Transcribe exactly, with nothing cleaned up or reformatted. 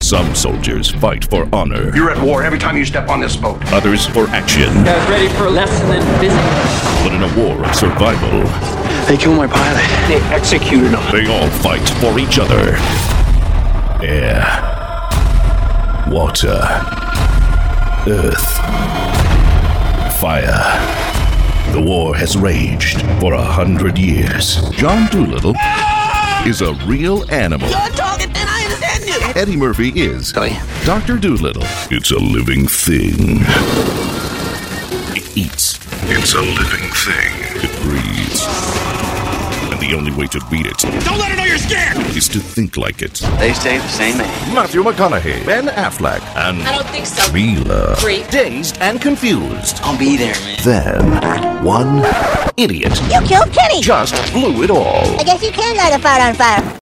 Some soldiers fight for honor. You're at war every time you step on this boat. Others for action. Guys ready for a lesson in business? But in a war of survival, They killed my pilot. They executed him. they all fight for each other. Air, water, earth, fire. The war has raged for a hundred years. John Doolittle is a real animal. You're talking and I understand you. Eddie Murphy is Sorry. Doctor Doolittle. It's a living thing. It eats. It's a living thing. It breathes. And the only way to beat it Don't let her know you're scared. is to think like it. They stay the same age. Matthew McConaughey, Ben Affleck, and I don't think so. Mila. Great. Dazed and confused. I'll be there, man. Then, one idiot You killed Kenny! just blew it all. I guess you can light a fire on fire.